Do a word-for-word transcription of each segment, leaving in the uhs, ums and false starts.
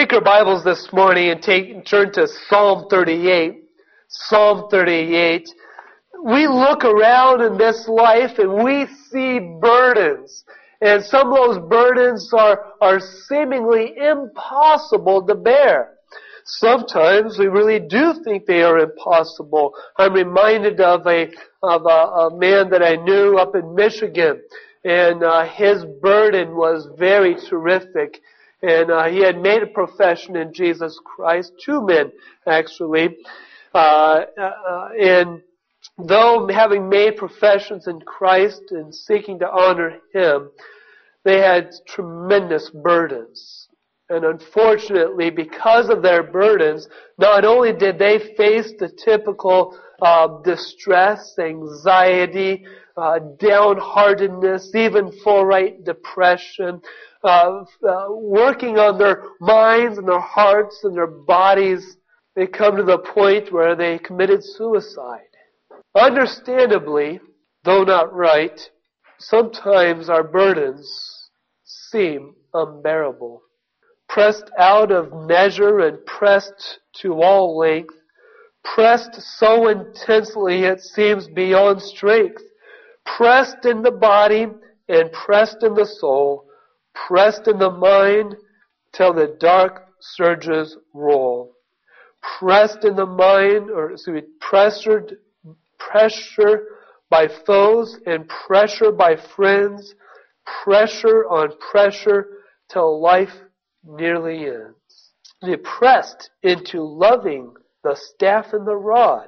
Take your Bibles this morning and take turn to Psalm thirty-eight. Psalm thirty-eight. We look around in this life and we see burdens. And some of those burdens are, are seemingly impossible to bear. Sometimes we really do think they are impossible. I'm reminded of a, of a, a man that I knew up in Michigan. And uh, his burden was very terrific. And uh, he had made a profession in Jesus Christ. Two men, actually. Uh, uh, and though having made professions in Christ and seeking to honor Him, they had tremendous burdens. And unfortunately, because of their burdens, not only did they face the typical uh, distress, anxiety, uh, downheartedness, even full-rate depression, uh, uh, working on their minds and their hearts and their bodies, they come to the point where they committed suicide. Understandably, though not right, sometimes our burdens seem unbearable. Pressed out of measure and pressed to all length, pressed so intensely it seems beyond strength, pressed in the body and pressed in the soul, pressed in the mind till the dark surges roll. Pressed in the mind, or excuse me, pressured, pressure by foes and pressure by friends, pressure on pressure till life nearly ends. Be pressed into loving the staff and the rod,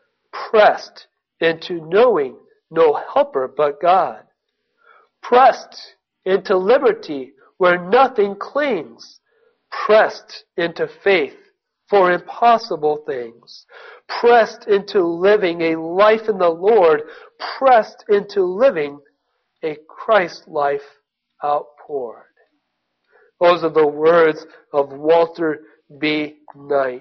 pressed into knowing no helper but God, pressed into liberty where nothing clings, pressed into faith for impossible things, pressed into living a life in the Lord, pressed into living a Christ life outpoured. Those are the words of Walter B. Knight.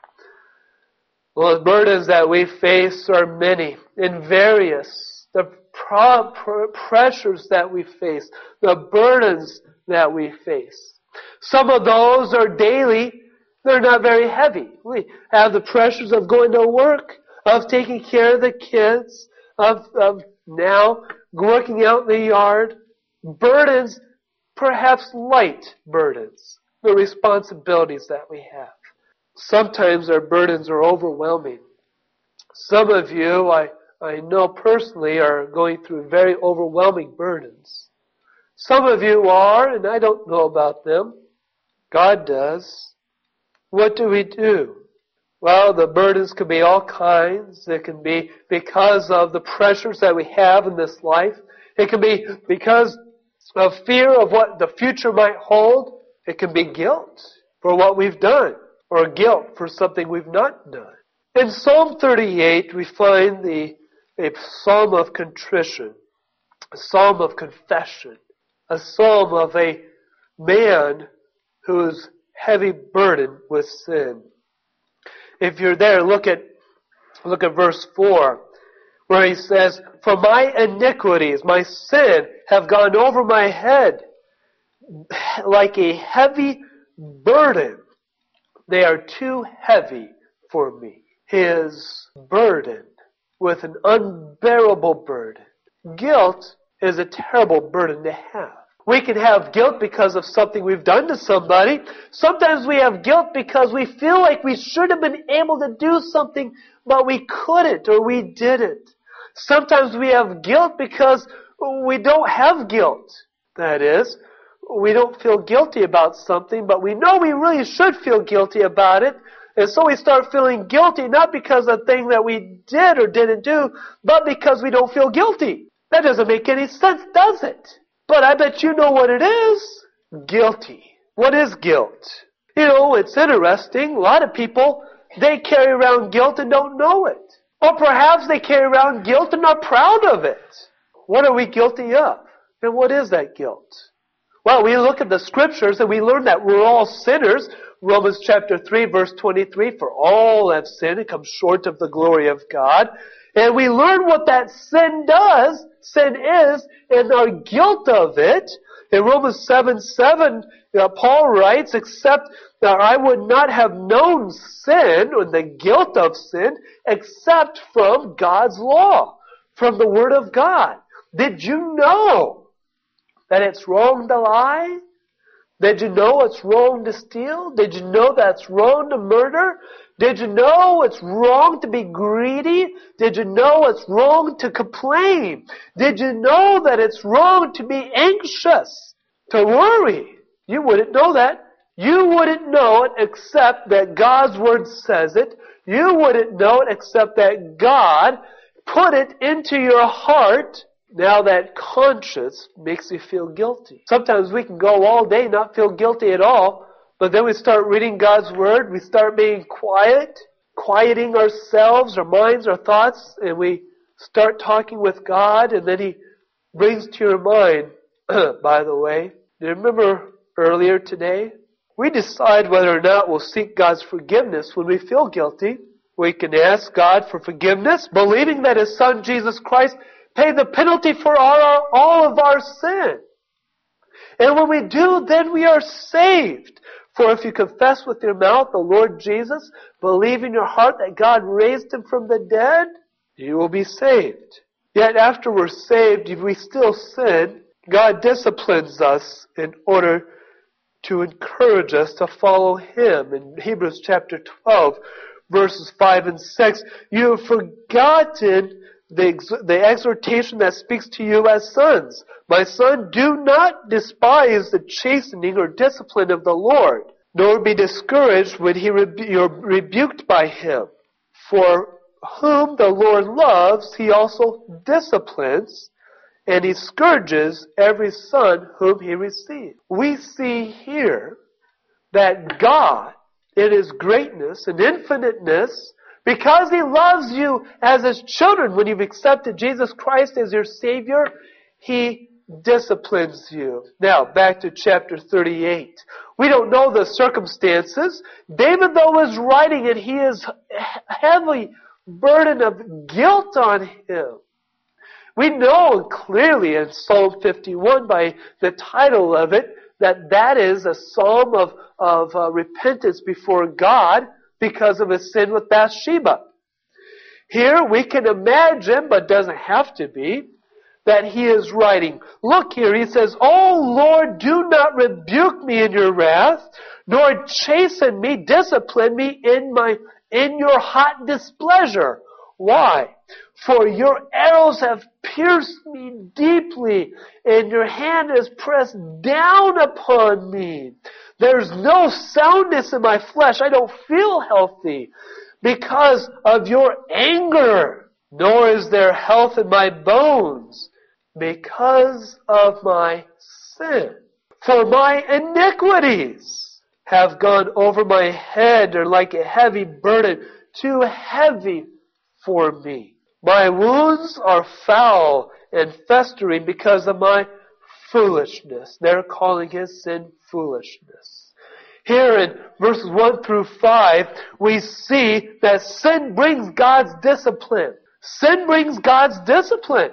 Well, the burdens that we face are many and various. The pro- pr- pressures that we face, the burdens that we face. Some of those are daily. They're not very heavy. We have the pressures of going to work, of taking care of the kids, of, of now working out in the yard. Burdens, perhaps light burdens, the responsibilities that we have. Sometimes our burdens are overwhelming. Some of you, I, I know personally, are going through very overwhelming burdens. Some of you are, and I don't know about them. God does. What do we do? Well, the burdens can be all kinds. It can be because of the pressures that we have in this life. It can be because of fear of what the future might hold. It can be guilt for what we've done, or guilt for something we've not done. In Psalm thirty-eight, we find the a psalm of contrition, a psalm of confession, a psalm of a man whose heavy burden with sin. If you're there, look at look at verse four, where he says, "For my iniquities, my sin, have gone over my head like a heavy burden. They are too heavy for me." His burden with an unbearable burden. Guilt is a terrible burden to have. We can have guilt because of something we've done to somebody. Sometimes we have guilt because we feel like we should have been able to do something, but we couldn't or we didn't. Sometimes we have guilt because we don't have guilt. That is, we don't feel guilty about something, but we know we really should feel guilty about it. And so we start feeling guilty, not because of the thing that we did or didn't do, but because we don't feel guilty. That doesn't make any sense, does it? But I bet you know what it is. Guilty. What is guilt? You know, it's interesting. A lot of people, they carry around guilt and don't know it. Or perhaps they carry around guilt and are proud of it. What are we guilty of? And what is that guilt? Well, we look at the scriptures and we learn that we're all sinners. Romans chapter three, verse twenty-three, "For all have sinned and come short of the glory of God." And we learn what that sin does, sin is, and our guilt of it. In Romans seven seven, uh, Paul writes, except that I would not have known sin or the guilt of sin except from God's law, from the Word of God. Did you know that it's wrong to lie? Did you know it's wrong to steal? Did you know that it's wrong to murder? Did you know it's wrong to be greedy? Did you know it's wrong to complain? Did you know that it's wrong to be anxious, to worry? You wouldn't know that. You wouldn't know it except that God's Word says it. You wouldn't know it except that God put it into your heart. Now that conscience makes you feel guilty. Sometimes we can go all day not feel guilty at all, but then we start reading God's Word, we start being quiet, quieting ourselves, our minds, our thoughts, and we start talking with God, and then He brings to your mind, by the way, do you remember earlier today? We decide whether or not we'll seek God's forgiveness when we feel guilty. We can ask God for forgiveness, believing that His Son, Jesus Christ, paid the penalty for all, all of our sin. And when we do, then we are saved. For if you confess with your mouth the Lord Jesus, believe in your heart that God raised Him from the dead, you will be saved. Yet after we're saved, if we still sin, God disciplines us in order to encourage us to follow Him. In Hebrews chapter twelve, verses five and six, you have forgotten The, ex- the exhortation that speaks to you as sons. My son, do not despise the chastening or discipline of the Lord, nor be discouraged when he rebu- you're rebuked by Him. For whom the Lord loves, He also disciplines, and He scourges every son whom He receives. We see here that God, in His greatness and infiniteness, because He loves you as His children, when you've accepted Jesus Christ as your Savior, He disciplines you. Now, back to chapter thirty-eight. We don't know the circumstances. David, though, was writing it, he is heavily burden of guilt on him. We know clearly in Psalm fifty-one, by the title of it, that that is a psalm of, of uh, repentance before God, because of his sin with Bathsheba. Here we can imagine, but doesn't have to be, that he is writing. Look here, he says, "O Lord, do not rebuke me in your wrath, nor chasten me, discipline me in my in your hot displeasure." Why? "For your arrows have pierced me deeply, and your hand is pressed down upon me. There's no soundness in my flesh. I don't feel healthy because of your anger. Nor is there health in my bones because of my sin. For my iniquities have gone over my head, or like a heavy burden, too heavy for me. My wounds are foul and festering because of my foolishness." They're calling his sin foolishness. Here in verses one through five, we see that sin brings God's discipline. Sin brings God's discipline.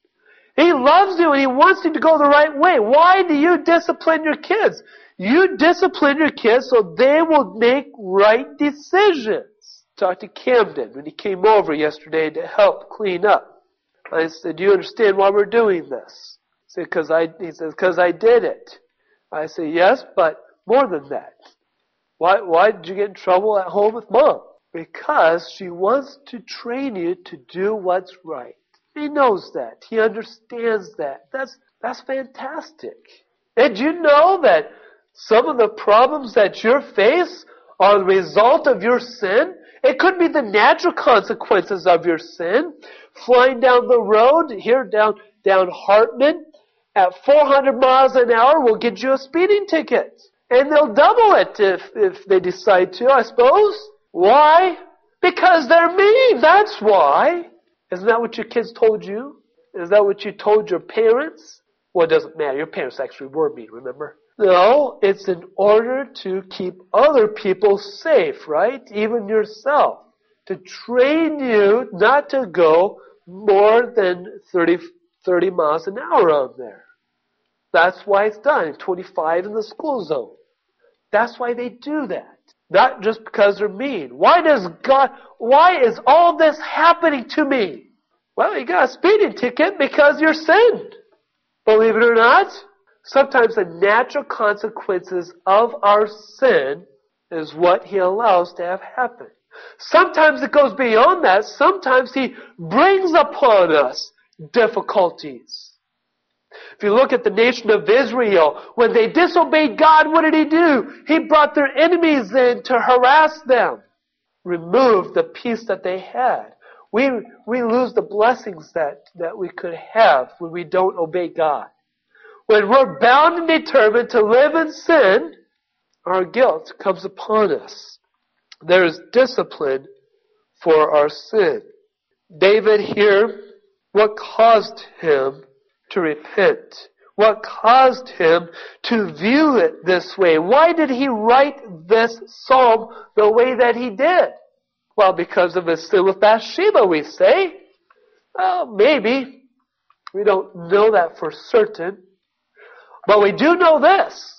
He loves you and He wants you to go the right way. Why do you discipline your kids? You discipline your kids so they will make right decisions. Talked to Camden when he came over yesterday to help clean up. I said, "Do you understand why we're doing this?" He said, Cause I, he says, "Because I did it." I said, "Yes, but more than that. Why, why did you get in trouble at home with Mom?" "Because she wants to train you to do what's right." He knows that. He understands that. That's, that's fantastic. Did you know that some of the problems that you face are the result of your sin? It could be the natural consequences of your sin. Flying down the road, here down, down Hartman, at four hundred miles an hour will get you a speeding ticket. And they'll double it if, if they decide to, I suppose. Why? Because they're mean, that's why. Isn't that what your kids told you? Is that what you told your parents? Well, it doesn't matter. Your parents actually were mean, remember? No, it's in order to keep other people safe, right? Even yourself. To train you not to go more than thirty, thirty miles an hour on there. That's why it's done. twenty-five in the school zone. That's why they do that. Not just because they're mean. Why does God, why is all this happening to me? Well, you got a speeding ticket because you're sinned. Believe it or not, sometimes the natural consequences of our sin is what He allows to have happen. Sometimes it goes beyond that. Sometimes He brings upon us difficulties. If you look at the nation of Israel, when they disobeyed God, what did He do? He brought their enemies in to harass them. Remove the peace that they had. We, we lose the blessings that, that we could have when we don't obey God. When we're bound and determined to live in sin, our guilt comes upon us. There is discipline for our sin. David here, what caused him to repent? What caused him to view it this way? Why did he write this psalm the way that he did? Well, because of his sin with Bathsheba, we say. Well, maybe. We don't know that for certain. But we do know this.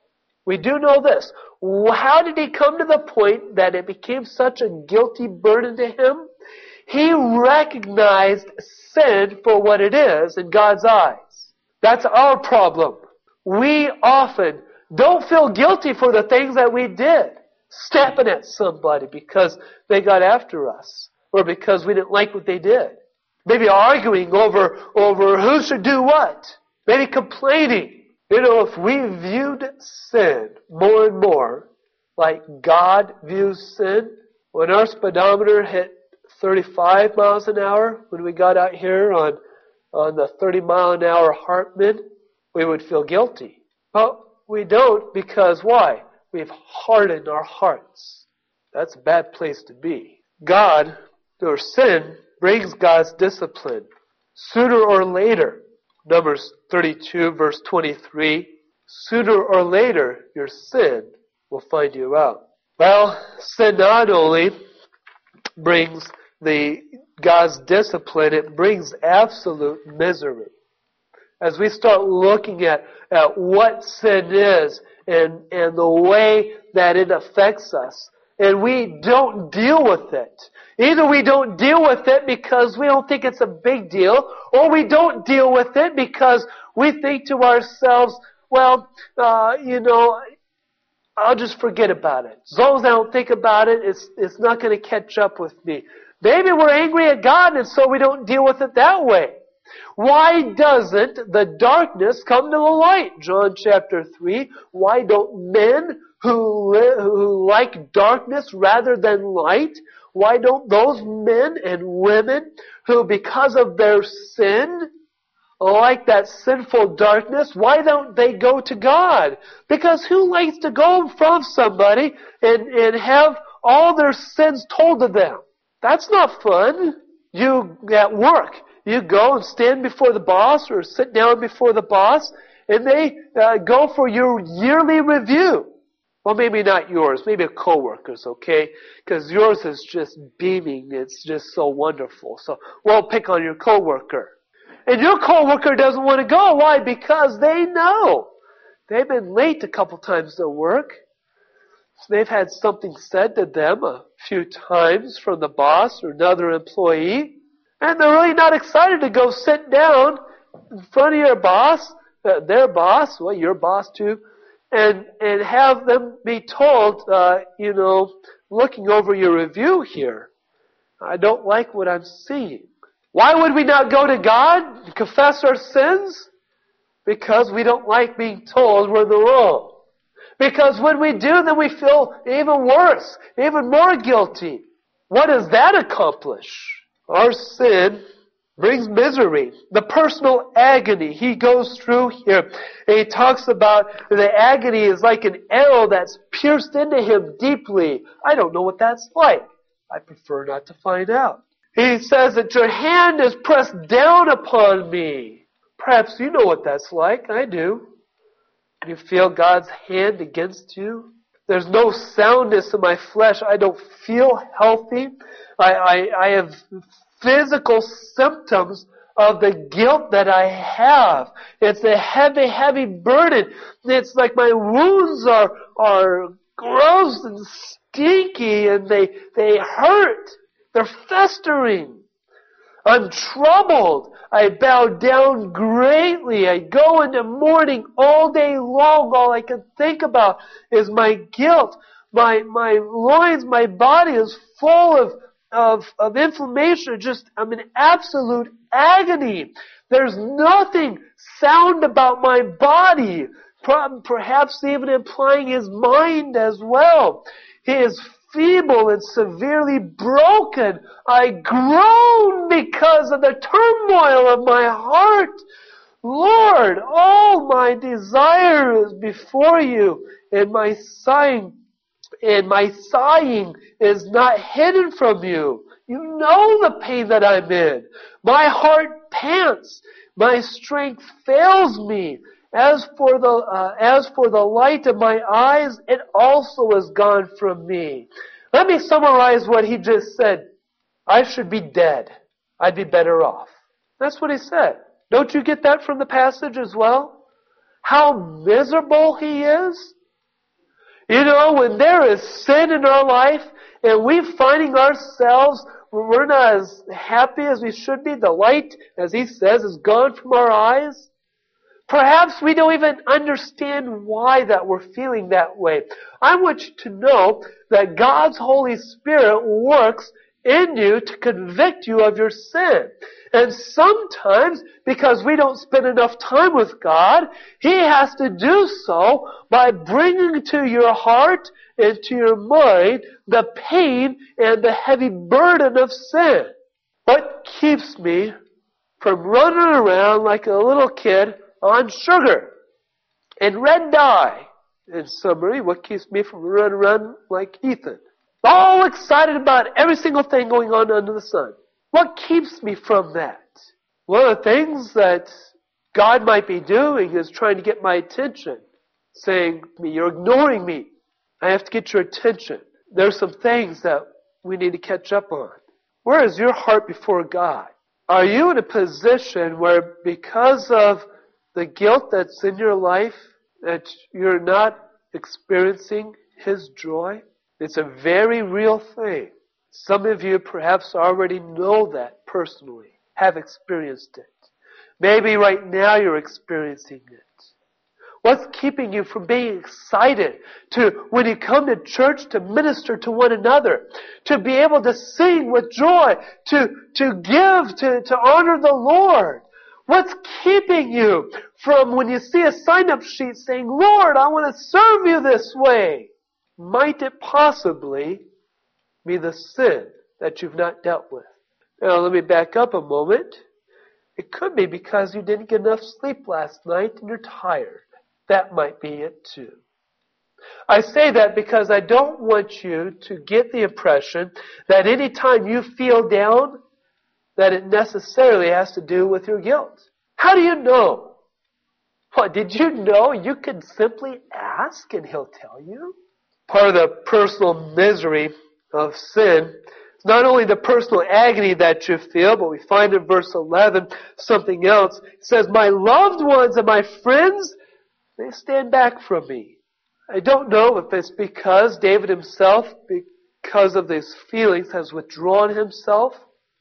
We do know this. How did he come to the point that it became such a guilty burden to him? He recognized sin for what it is in God's eyes. That's our problem. We often don't feel guilty for the things that we did. Snapping at somebody because they got after us. Or because we didn't like what they did. Maybe arguing over, over who should do what. Maybe complaining. You know, if we viewed sin more and more like God views sin, when our speedometer hit thirty-five miles an hour, when we got out here on, on the thirty mile an hour Hartman, we would feel guilty. But we don't because why? We've hardened our hearts. That's a bad place to be. God, or sin, brings God's discipline. Sooner or later, Numbers thirty-two, verse twenty-three, sooner or later, your sin will find you out. Well, sin not only brings the God's discipline, it brings absolute misery. As we start looking at, at what sin is and, and the way that it affects us, and we don't deal with it. Either we don't deal with it because we don't think it's a big deal, or we don't deal with it because we think to ourselves, well, uh, you know, I'll just forget about it. As long as I don't think about it, it's, it's not going to catch up with me. Maybe we're angry at God and so we don't deal with it that way. Why doesn't the darkness come to the light? John chapter three. Why don't men who, li- who like darkness rather than light, why don't those men and women who because of their sin like that sinful darkness, why don't they go to God? Because who likes to go from somebody and, and have all their sins told to them? That's not fun. You, at work, you go and stand before the boss or sit down before the boss and they uh, go for your yearly review. Well, maybe not yours. Maybe a coworker's, okay? Because yours is just beaming. It's just so wonderful. So we'll pick on your coworker. And your coworker doesn't want to go. Why? Because they know. They've been late a couple times to work. So they've had something said to them a few times from the boss or another employee. And they're really not excited to go sit down in front of your boss, uh, their boss, well, your boss too, and and have them be told, uh, you know, looking over your review here, I don't like what I'm seeing. Why would we not go to God and confess our sins? Because we don't like being told we're in the wrong. Because when we do, then we feel even worse, even more guilty. What does that accomplish? Our sin brings misery. The personal agony he goes through here. And he talks about the agony is like an arrow that's pierced into him deeply. I don't know what that's like. I prefer not to find out. He says that your hand is pressed down upon me. Perhaps you know what that's like. I do. You feel God's hand against you. There's no soundness in my flesh. I don't feel healthy. I, I, I have physical symptoms of the guilt that I have. It's a heavy, heavy burden. It's like my wounds are, are gross and stinky and they, they hurt. They're festering. I'm troubled. I bow down greatly. I go into mourning all day long. All I can think about is my guilt. My, my loins, my body is full of, of, of inflammation. Just, I'm in absolute agony. There's nothing sound about my body. Perhaps even implying his mind as well. He is feeble and severely broken. I groan because of the turmoil of my heart. Lord, all my desire is before you, and my sighing, and my sighing is not hidden from you. You know the pain that I'm in. My heart pants. My strength fails me. As for the uh, as for the light of my eyes, it also is gone from me. Let me summarize what he just said. I should be dead. I'd be better off. That's what he said. Don't you get that from the passage as well? How miserable he is. You know, when there is sin in our life and we're finding ourselves, we're not as happy as we should be. The light, as he says, is gone from our eyes. Perhaps we don't even understand why that we're feeling that way. I want you to know that God's Holy Spirit works in you to convict you of your sin. And sometimes, because we don't spend enough time with God, He has to do so by bringing to your heart and to your mind the pain and the heavy burden of sin. What keeps me from running around like a little kid on sugar and red dye? In summary, what keeps me from running around like Ethan? All excited about every single thing going on under the sun. What keeps me from that? One of the things that God might be doing is trying to get my attention. Saying, you're ignoring me. I have to get your attention. There's some things that we need to catch up on. Where is your heart before God? Are you in a position where because of the guilt that's in your life that you're not experiencing His joy? It's a very real thing. Some of you perhaps already know that personally, have experienced it. Maybe right now you're experiencing it. What's keeping you from being excited to, when you come to church, to minister to one another, to be able to sing with joy, to, to give, to, to honor the Lord? What's keeping you from when you see a sign-up sheet saying, Lord, I want to serve you this way? Might it possibly be the sin that you've not dealt with? Now, let me back up a moment. It could be because you didn't get enough sleep last night and you're tired. That might be it too. I say that because I don't want you to get the impression that any time you feel down, that it necessarily has to do with your guilt. How do you know? What, did you know you can simply ask and He'll tell you? Part of the personal misery of sin is not only the personal agony that you feel, but we find in verse eleven something else. It says, my loved ones and my friends, they stand back from me. I don't know if it's because David himself, because of these feelings, has withdrawn himself,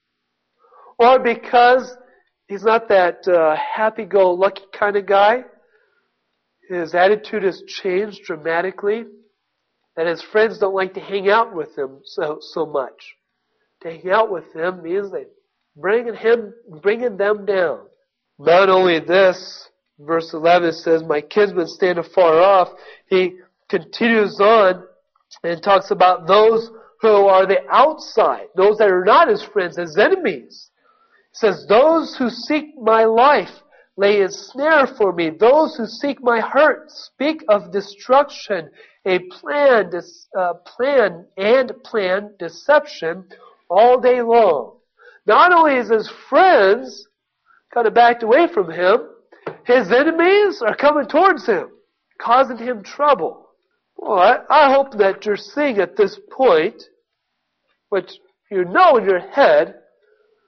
or because he's not that uh, happy-go-lucky kind of guy. His attitude has changed dramatically, and his friends don't like to hang out with him so so much. To hang out with him means they bringing him, bringing them down. Not only this, verse eleven says, my kinsmen stand afar off. He continues on and talks about those who are the outside, those that are not his friends, his enemies. He says, those who seek my life lay a snare for me. Those who seek my hurt speak of destruction, a plan, uh, plan and plan deception all day long. Not only is his friends kind of backed away from him, his enemies are coming towards him, causing him trouble. Well, I, I hope that you're seeing at this point, which you know in your head,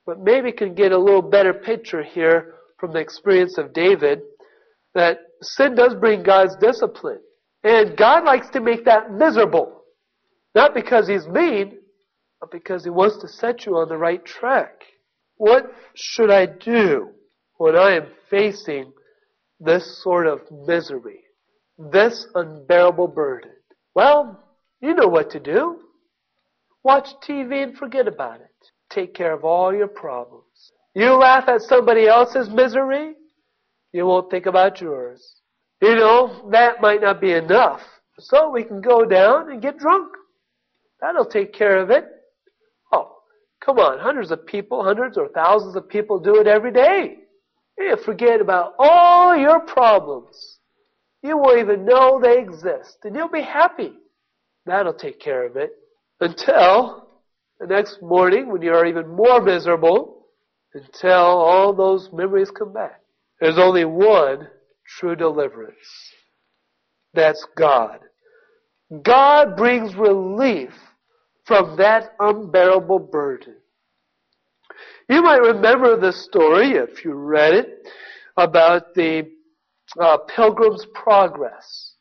But maybe can get a little better picture here from the experience of David that sin does bring God's discipline. And God likes to make that miserable. Not because He's mean, but because He wants to set you on the right track. What should I do when I am facing this sort of misery? This unbearable burden? Well, you know what to do. Watch T V and forget about it. Take care of all your problems. You laugh at somebody else's misery, you won't think about yours. You know, that might not be enough. So we can go down and get drunk. That'll take care of it. Oh, come on. Hundreds of people, hundreds or thousands of people do it every day. You forget about all your problems. You won't even know they exist. And you'll be happy. That'll take care of it. Until the next morning when you're even more miserable. Until all those memories come back. There's only one true deliverance. That's God. God brings relief from that unbearable burden. You might remember the story, if you read it, about the uh, Pilgrim's Progress,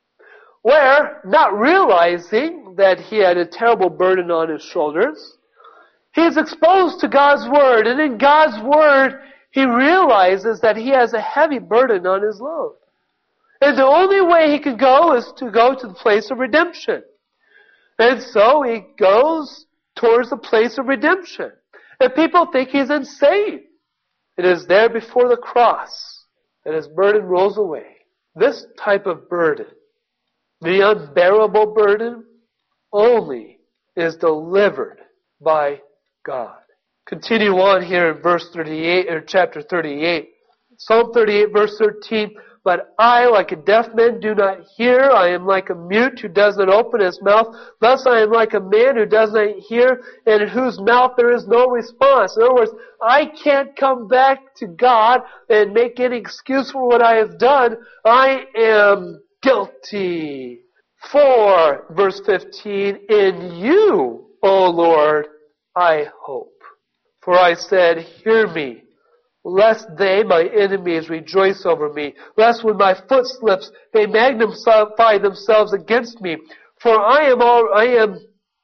where, not realizing that he had a terrible burden on his shoulders, he is exposed to God's Word, and in God's Word, he realizes that he has a heavy burden on his load. And the only way he can go is to go to the place of redemption. And so he goes towards the place of redemption. And people think he's insane. It is there before the cross that his burden rolls away. This type of burden, the unbearable burden, only is delivered by God. Continue on here in verse thirty-eight, or chapter thirty-eight. Psalm thirty-eight, verse thirteen. But I, like a deaf man, do not hear. I am like a mute who does not open his mouth. Thus I am like a man who does not hear, and in whose mouth there is no response. In other words, I can't come back to God and make any excuse for what I have done. I am guilty. For, verse fifteen, in you, O Lord, I hope. For I said, hear me, lest they, my enemies, rejoice over me, lest when my foot slips, they magnify themselves against me. For I am all, I am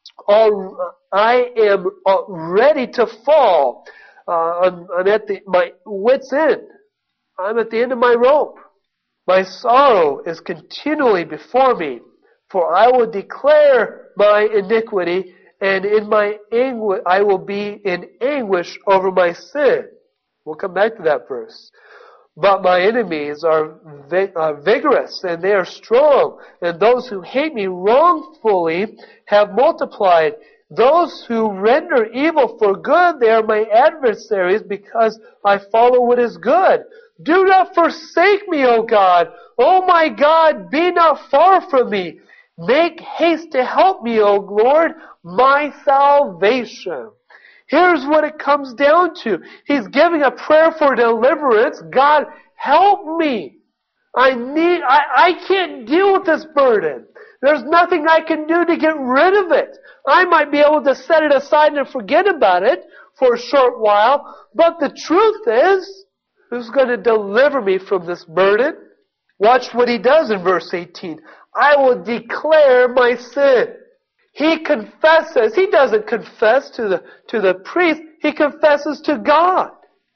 all, I am all ready to fall. Uh, I'm, I'm at the, my wit's end. I'm at the end of my rope. My sorrow is continually before me, for I will declare my iniquity, and in my anguish, I will be in anguish over my sin. We'll come back to that verse. But my enemies are vigorous, and they are strong, and those who hate me wrongfully have multiplied. Those who render evil for good, they are my adversaries, because I follow what is good. Do not forsake me, O God. O my God, be not far from me. Make haste to help me, O Lord, my salvation. Here's what it comes down to. He's giving a prayer for deliverance. God, help me. I need, I, I can't deal with this burden. There's nothing I can do to get rid of it. I might be able to set it aside and forget about it for a short while, but the truth is, who's going to deliver me from this burden? Watch what he does in verse eighteen. I will declare my sin. He confesses. He doesn't confess to the, to the priest. He confesses to God.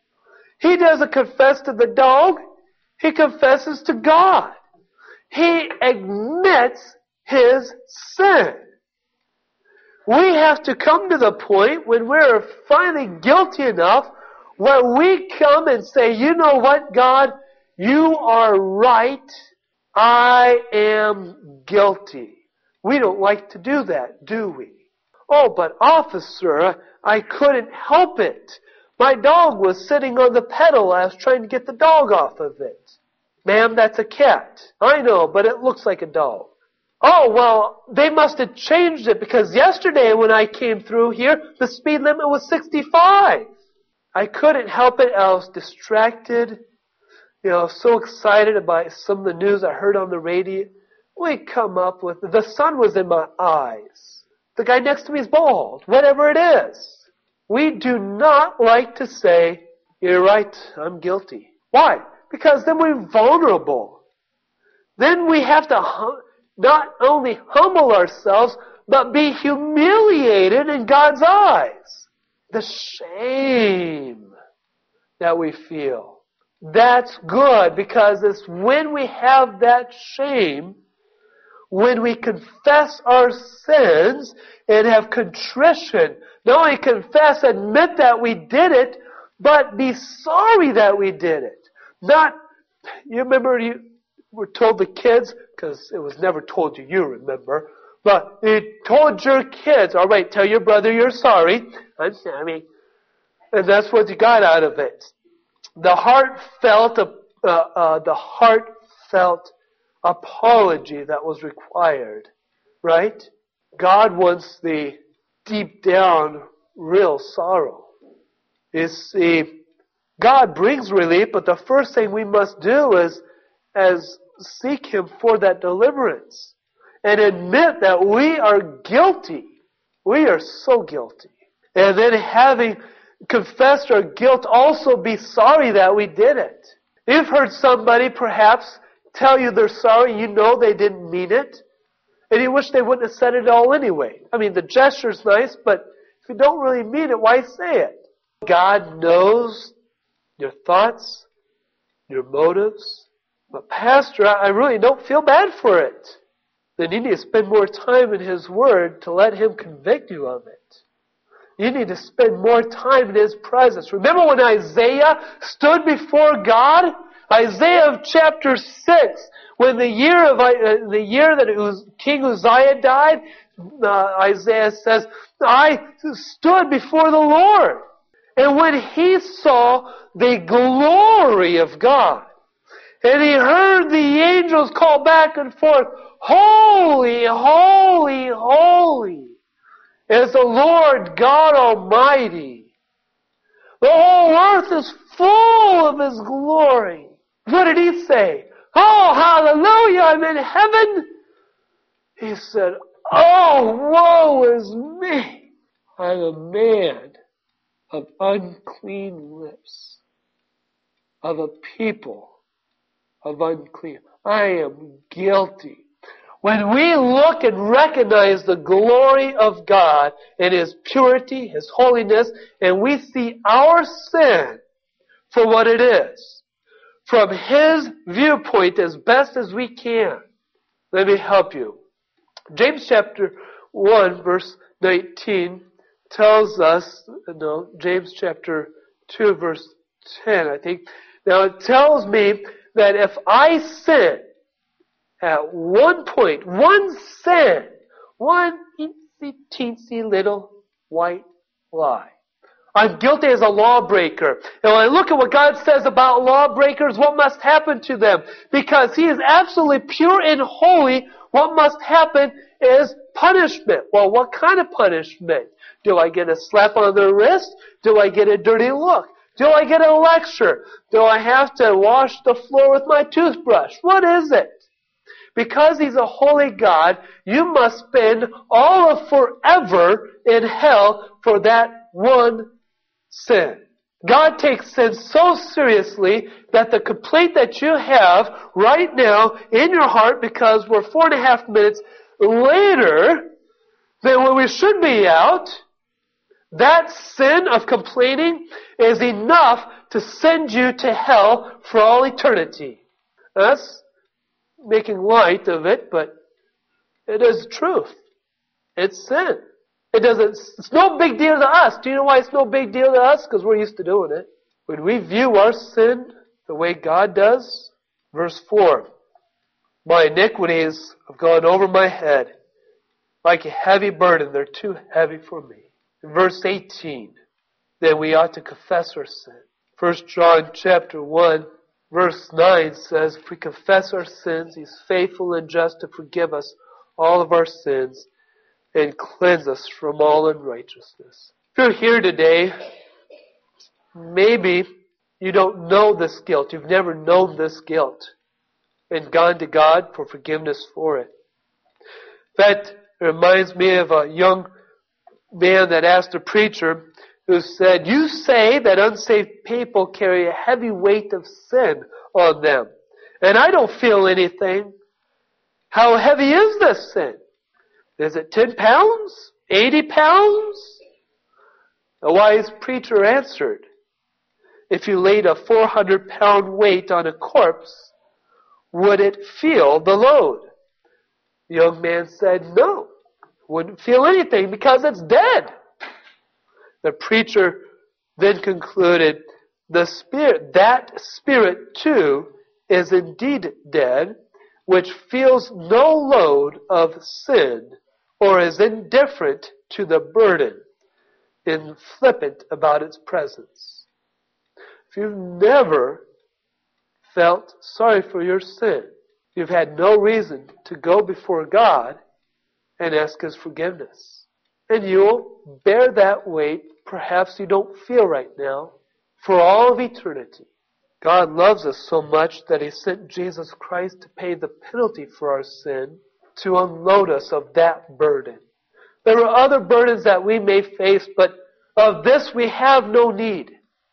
He doesn't confess to the dog. He confesses to God. He admits his sin. We have to come to the point when we're finally guilty enough where we come and say, you know what, God? You are right. I am guilty. We don't like to do that, do we? Oh, but officer, I couldn't help it. My dog was sitting on the pedal. I was trying to get the dog off of it. Ma'am, that's a cat. I know, but it looks like a dog. Oh, well, they must have changed it because yesterday when I came through here, the speed limit was sixty-five. I couldn't help it. I was distracted. You know, so excited about some of the news I heard on the radio. We come up with, the sun was in my eyes. The guy next to me is bald. Whatever it is. We do not like to say, you're right, I'm guilty. Why? Because then we're vulnerable. Then we have to hum- not only humble ourselves, but be humiliated in God's eyes. The shame that we feel. That's good, because it's when we have that shame, when we confess our sins and have contrition, not only confess, admit that we did it, but be sorry that we did it. Not, you remember you were told the kids, because it was never told you, you remember, but you told your kids, all right, tell your brother you're sorry. I'm sorry. And that's what you got out of it. The heartfelt, uh, uh, the heartfelt apology that was required, right? God wants the deep down real sorrow. You see, God brings relief, but the first thing we must do is as seek Him for that deliverance and admit that we are guilty. We are so guilty. And then having confessed our guilt, also be sorry that we did it. You've heard somebody perhaps tell you they're sorry, you know they didn't mean it, and you wish they wouldn't have said it all anyway. I mean, the gesture's nice, but if you don't really mean it, why say it? God knows your thoughts, your motives. But Pastor, I really don't feel bad for it. Then you need to spend more time in His Word to let Him convict you of it. You need to spend more time in His presence. Remember when Isaiah stood before God? Isaiah chapter six, when the year of uh, the year that it was King Uzziah died, uh, Isaiah says, I stood before the Lord. And when he saw the glory of God, and he heard the angels call back and forth, holy, holy, holy is the Lord God Almighty. The whole earth is full of His glory. What did he say? Oh, hallelujah, I'm in heaven. He said, oh, woe is me. I'm a man of unclean lips, of a people of unclean. I am guilty. When we look and recognize the glory of God and His purity, His holiness, and we see our sin for what it is, from His viewpoint as best as we can, let me help you. James chapter one verse nineteen tells us, no, James chapter two verse ten, I think. Now it tells me that if I sin at one point, one sin, one teensy, teensy little white lie, I'm guilty as a lawbreaker. And when I look at what God says about lawbreakers, what must happen to them? Because He is absolutely pure and holy, what must happen is punishment. Well, what kind of punishment? Do I get a slap on the wrist? Do I get a dirty look? Do I get a lecture? Do I have to wash the floor with my toothbrush? What is it? Because He's a holy God, you must spend all of forever in hell for that one sin. God takes sin so seriously that the complaint that you have right now in your heart, because we're four and a half minutes later than when we should be out, that sin of complaining is enough to send you to hell for all eternity. That's making light of it, but it is truth. It's sin. It doesn't, it's no big deal to us. Do you know why it's no big deal to us? Because we're used to doing it. When we view our sin the way God does, verse four, my iniquities have gone over my head like a heavy burden. They're too heavy for me. In verse eighteen, then we ought to confess our sin. First John chapter one, verse nine says, if we confess our sins, He's faithful and just to forgive us all of our sins and cleanse us from all unrighteousness. If you're here today, maybe you don't know this guilt. You've never known this guilt and gone to God for forgiveness for it. That reminds me of a young man that asked a preacher, who said, "You say that unsaved people carry a heavy weight of sin on them, and I don't feel anything. How heavy is this sin? Is it ten pounds? eighty pounds? A wise preacher answered, "If you laid a four hundred pound weight on a corpse, would it feel the load?" The young man said, "No, wouldn't feel anything because it's dead." The preacher then concluded, "The spirit, that spirit too is indeed dead, which feels no load of sin or is indifferent to the burden, inflippant about its presence." If you've never felt sorry for your sin, you've had no reason to go before God and ask His forgiveness. And you'll bear that weight, perhaps you don't feel right now, for all of eternity. God loves us so much that He sent Jesus Christ to pay the penalty for our sin, to unload us of that burden. There are other burdens that we may face, but of this we have no need,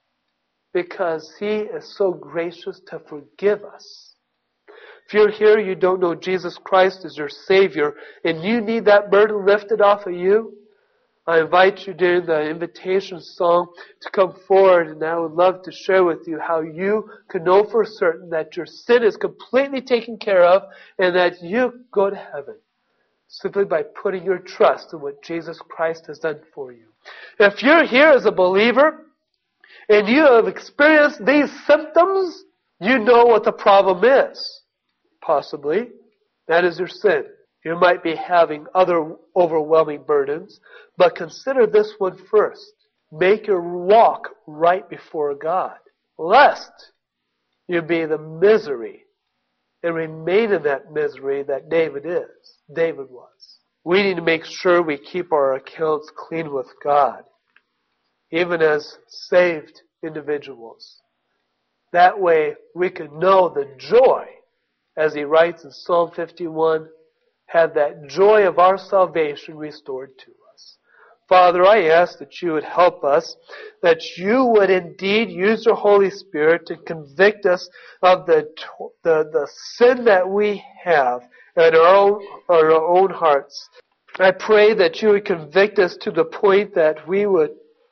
because He is so gracious to forgive us. If you're here, you don't know Jesus Christ as your Savior, and you need that burden lifted off of you, I invite you during the invitation song to come forward, and I would love to share with you how you can know for certain that your sin is completely taken care of and that you go to heaven simply by putting your trust in what Jesus Christ has done for you. If you're here as a believer and you have experienced these symptoms, you know what the problem is. Possibly. That is your sin. You might be having other overwhelming burdens, but consider this one first. Make your walk right before God, lest you be the misery and remain in that misery that David is, David was. We need to make sure we keep our accounts clean with God, even as saved individuals. That way we can know the joy, as he writes in Psalm fifty-one, have that joy of our salvation restored to us. Father, I ask that you would help us, that you would indeed use your Holy Spirit to convict us of the the, the sin that we have in our own, our own hearts. I pray that you would convict us to the point that we would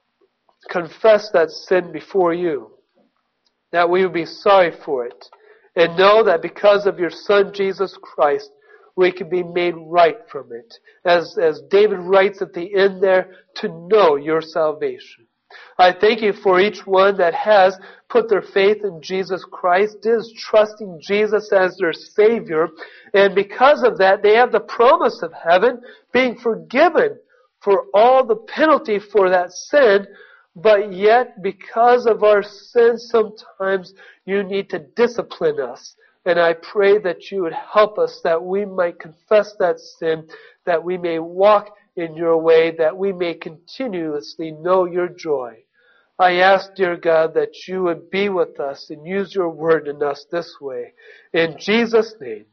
confess that sin before you, that we would be sorry for it, and know that because of your Son, Jesus Christ, we can be made right from it. As, as David writes at the end there, to know your salvation. I thank you for each one that has put their faith in Jesus Christ, is trusting Jesus as their Savior, and because of that, they have the promise of heaven, being forgiven for all the penalty for that sin, but yet because of our sin, sometimes you need to discipline us. And I pray that you would help us, that we might confess that sin, that we may walk in your way, that we may continuously know your joy. I ask, dear God, that you would be with us and use your word in us this way. In Jesus' name,